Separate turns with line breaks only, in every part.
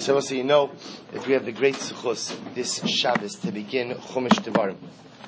So also you know, if we have the great zechus this Shabbos to begin Chumash Devarim,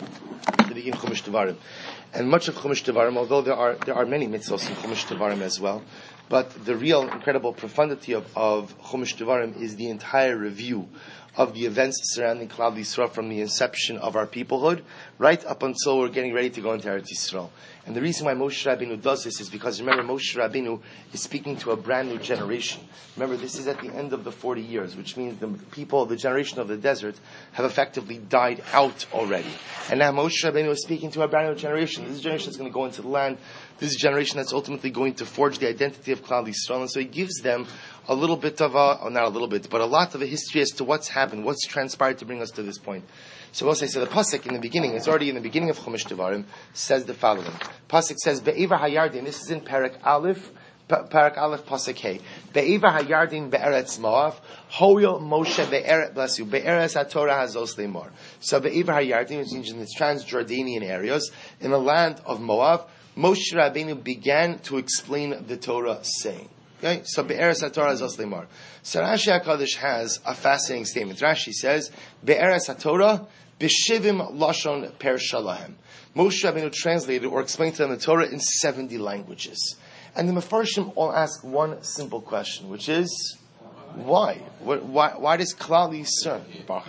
and much of Chumash Devarim, although there are many mitzvos in Chumash Devarim as well, but the real incredible profundity of Chumash Devarim is the entire review of the events surrounding Klal Yisrael from the inception of our peoplehood, right up until we're getting ready to go into Eretz Yisrael. And the reason why Moshe Rabbeinu does this is because, remember, Moshe Rabbeinu is speaking to a brand new generation. Remember, this is at the end of the 40 years, which means the people, the generation of the desert, have effectively died out already. And now Moshe Rabbeinu is speaking to a brand new generation. This generation is going to go into the land. This is a generation that's ultimately going to forge the identity of Klal Yisrael. And so he gives them a little bit of not a little bit, but a lot of a history as to what's happened, what's transpired to bring us to this point. So also, the pasuk in the beginning, it's already in the beginning of Chumash Devarim, says the following. Pasuk says, Be'eva hayardin, this is in Parak Aleph, pasuk Hey. Be'eva hayardin be'eretz Moav, hoyel Moshe be'eret, bless you, be'eretz HaTorah hazos le'mor. So Be'eva hayardin, which means in the Transjordanian areas, in the land of Moab, Moshe Rabbeinu began to explain the Torah, saying, okay, so Be'eretz HaTorah hazos le'mor. So Rashi HaKadosh has a fascinating statement. Rashi says, Be'eretz HaTorah, B'shivim lashon per shalahem. Moshe Rabbeinu translated or explained to them the Torah in 70 languages. And the Mefarshim all ask one simple question, which is, why? Why does Klal Yisrael?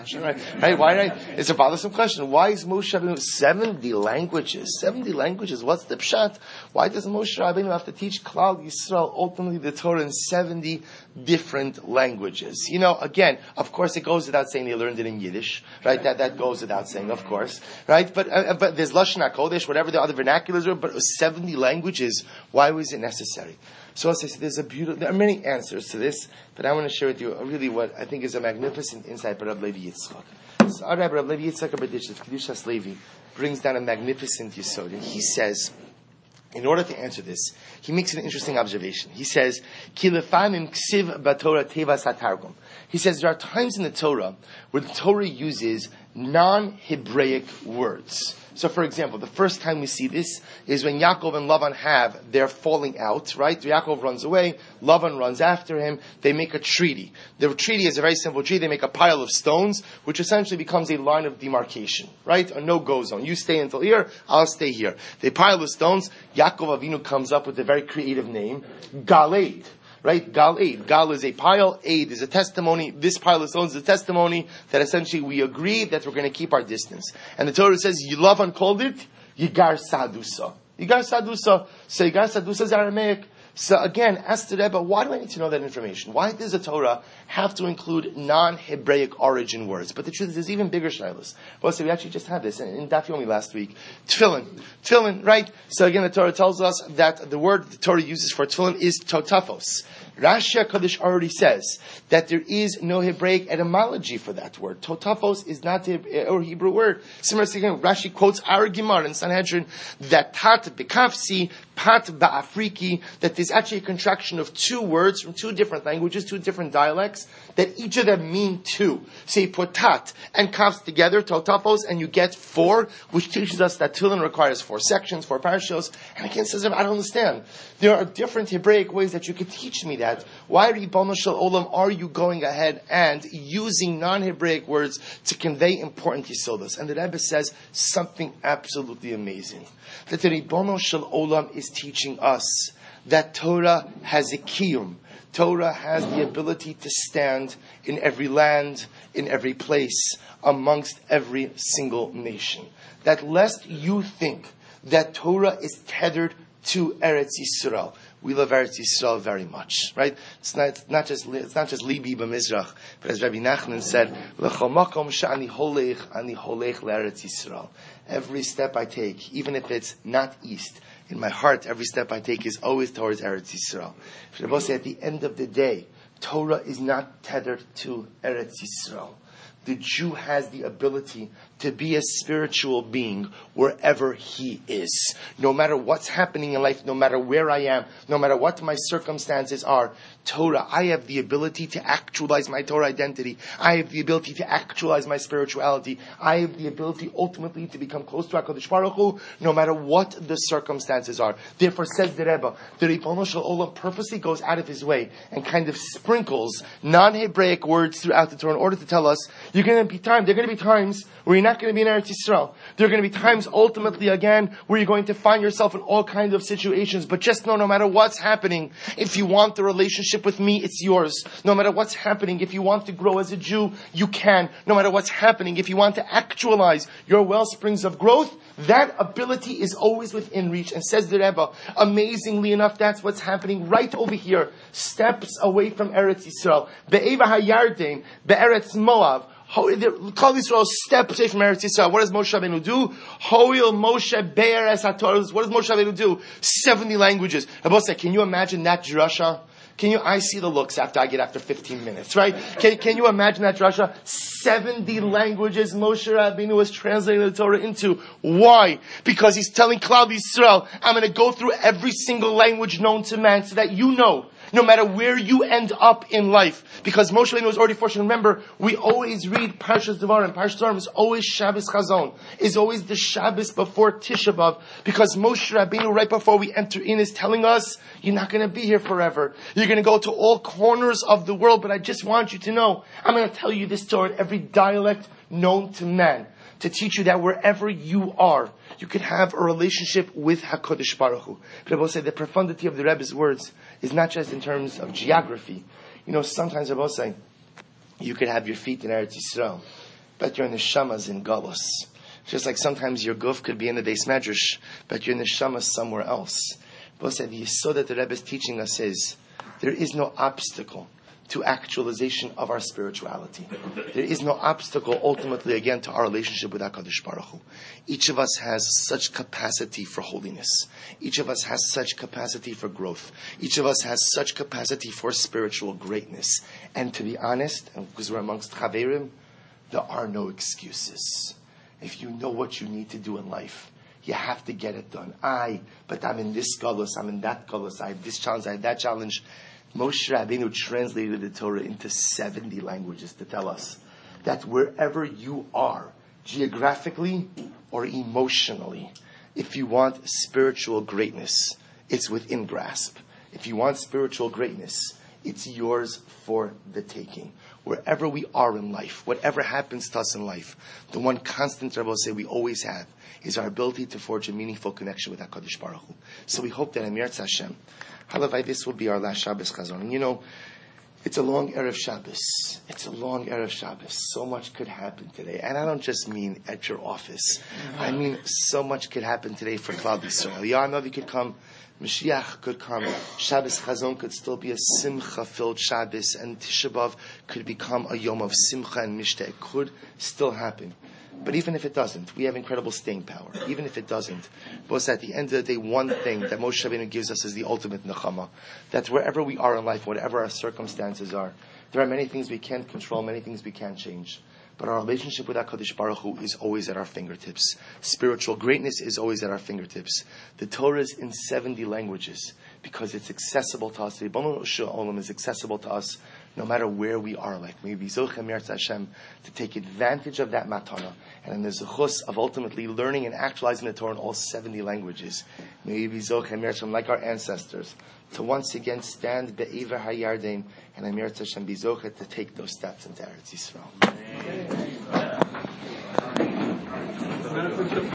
Right? It's a bothersome question. Why is Moshe Rabbeinu 70 languages? 70 languages. What's the pshat? Why does Moshe Rabbeinu have to teach Klal Yisrael ultimately the Torah in 70 different languages? You know, again, of course, it goes without saying they learned it in Yiddish, right? That goes without saying, of course, right? But there's Lashon HaKodesh, whatever the other vernaculars are. But 70 languages. Why was it necessary? So there are many answers to this, but I want to share with you really what I think is a magnificent insight by Rabbi Levi Yitzchak. So our Rabbi Levi Yitzchak Kedushas Levi brings down a magnificent yesod, and he says, in order to answer this, he makes an interesting observation. He says, Ki lefanim ksiv b'Torah tevas hatargum. He says there are times in the Torah where the Torah uses non-Hebraic words. So, for example, the first time we see this is when Yaakov and Lavan have their falling out, right? Yaakov runs away, Lavan runs after him, they make a treaty. The treaty is a very simple treaty. They make a pile of stones, which essentially becomes a line of demarcation, right? A no-go zone. You stay until here, I'll stay here. They pile the stones. Yaakov Avinu comes up with a very creative name, Galeid. Right? Gal Eid. Gal is a pile, Eid is a testimony. This pile of stones is a testimony that essentially we agree that we're going to keep our distance. And the Torah says, Lavan called it Yigar Sadusa. Yigar Sadusa. So Yigar Sadusa is Aramaic. So again, ask the Rebbe, why do I need to know that information? Why does the Torah have to include non-Hebraic origin words? But the truth is, there's even bigger shilas. Well, so we actually just had this in Daf Yomi last week. Tefillin, right? So again, the Torah tells us that the word the Torah uses for tefillin is totafos. Rashi HaKadosh already says that there is no Hebraic etymology for that word. Totafos is not a Hebrew word. Similarly, Rashi quotes our Gemara in Sanhedrin that tat bekafsi, pat ba'afriki, that there's actually a contraction of two words from two different languages, two different dialects, that each of them mean two. So you put tat and kafs together, totafos, and you get 4, which teaches us that tefillin requires 4 sections, 4 parashos. And again, says, I don't understand. There are different Hebraic ways that you could teach me that. Why, Ribono Shel Olam, are you going ahead and using non-Hebraic words to convey important yisodos? And the Rebbe says something absolutely amazing. That the Ribono Shel Olam is teaching us that Torah has a kiyum. Torah has the ability to stand in every land, in every place, amongst every single nation. That lest you think that Torah is tethered to Eretz Yisrael. We love Eretz Yisrael very much, right? It's not just Libi b'Mizrach, but as Rabbi Nachman said, L'chol makom she'ani holech, ani holech le'Eretz Yisrael. Every step I take, even if it's not east, in my heart, every step I take is always towards Eretz Yisrael. Rabbi say, at the end of the day, Torah is not tethered to Eretz Yisrael. the Jew has the ability to be a spiritual being wherever he is. No matter what's happening in life, no matter where I am, no matter what my circumstances are, Torah, I have the ability to actualize my Torah identity. I have the ability to actualize my spirituality. I have the ability ultimately to become close to HaKadosh Baruch Hu, no matter what the circumstances are. Therefore, says the Rebbe, the Ribono Shel Olam purposely goes out of his way and kind of sprinkles non-Hebraic words throughout the Torah in order to tell us, there are going to be times where you're not going to be in Eretz Yisrael. There are going to be times, ultimately, again, where you're going to find yourself in all kinds of situations. But just know, no matter what's happening, if you want the relationship with me, it's yours. No matter what's happening, if you want to grow as a Jew, you can. No matter what's happening, if you want to actualize your well springs of growth, that ability is always within reach. And says the Rebbe, amazingly enough, that's what's happening right over here, steps away from Eretz Yisrael. Be'eva HaYarden, Be'eretz Moav. Klal Yisrael steps away from Eretz Yisrael. What does Moshe Rabbeinu do? Hoil Moshe Be'eretz HaTorah. What does Moshe Rabbeinu do? 70 languages. Rabbi said, can you imagine that drasha? I see the looks after 15 minutes, right? Can you imagine that drasha? 70 languages Moshe Rabbeinu was translating the Torah into. Why? Because he's telling Klal Yisrael, I'm going to go through every single language known to man so that you know, no matter where you end up in life. Because Moshe Rabbeinu was already fortunate. Remember, we always read Parshas Devarim. Parshas Devarim is always Shabbos Chazon. Is always the Shabbos before Tisha B'Av. Because Moshe Rabbeinu, right before we enter in, is telling us, you're not going to be here forever. You're going to go to all corners of the world. But I just want you to know, I'm going to tell you this Torah in every dialect known to man, to teach you that wherever you are, you could have a relationship with HaKadosh Baruch Hu. But I will say the profundity of the Rebbe's words is not just in terms of geography. Sometimes I will say, you could have your feet in Eretz Yisrael, but your neshama's in Galus. Just like sometimes your guf could be in the Beis Medrash, but your neshama's somewhere else. But I will say the yesod that the Rebbe is teaching us is, there is no obstacle to actualization of our spirituality. There is no obstacle, ultimately, again, to our relationship with HaKadosh Baruch Hu. Each of us has such capacity for holiness. Each of us has such capacity for growth. Each of us has such capacity for spiritual greatness. And to be honest, and because we're amongst Chaverim, there are no excuses. If you know what you need to do in life, you have to get it done. But I'm in this galus, I'm in that galus, I have this challenge, I have that challenge. Moshe Rabbeinu translated the Torah into 70 languages to tell us that wherever you are, geographically or emotionally, if you want spiritual greatness, it's within grasp. If you want spiritual greatness, it's yours for the taking. Wherever we are in life, whatever happens to us in life, the one constant, I will say, we always have is our ability to forge a meaningful connection with HaKadosh Baruch Hu. So we hope that Emir Hashem, Halavai, this will be our last Shabbos Chazon. And it's a long Erev Shabbos. It's a long Erev Shabbos. So much could happen today. And I don't just mean at your office. I mean, so much could happen today for Klal Yisrael. Ya'anavi could come. Mashiach could come. Shabbos Chazon could still be a simcha-filled Shabbos. And Tisha B'Av could become a yom of simcha and mishta. It could still happen. But even if it doesn't, we have incredible staying power. Even if it doesn't, but at the end of the day, one thing that Moshe Rabbeinu gives us is the ultimate nechama. That wherever we are in life, whatever our circumstances are, there are many things we can't control, many things we can't change. But our relationship with HaKadosh Baruch Hu is always at our fingertips. Spiritual greatness is always at our fingertips. The Torah is in 70 languages because it's accessible to us. The Ribono Shel Olam is accessible to us no matter where we are. Like, may we be zochem Yirtzeh Hashem to take advantage of that matana, and in the zechus of ultimately learning and actualizing the Torah in all 70 languages. May we be zochem Yirtzeh Hashem, like our ancestors, to once again stand be'ever hayarden, and Emir Hashem be zochet to take those steps into Eretz Yisrael.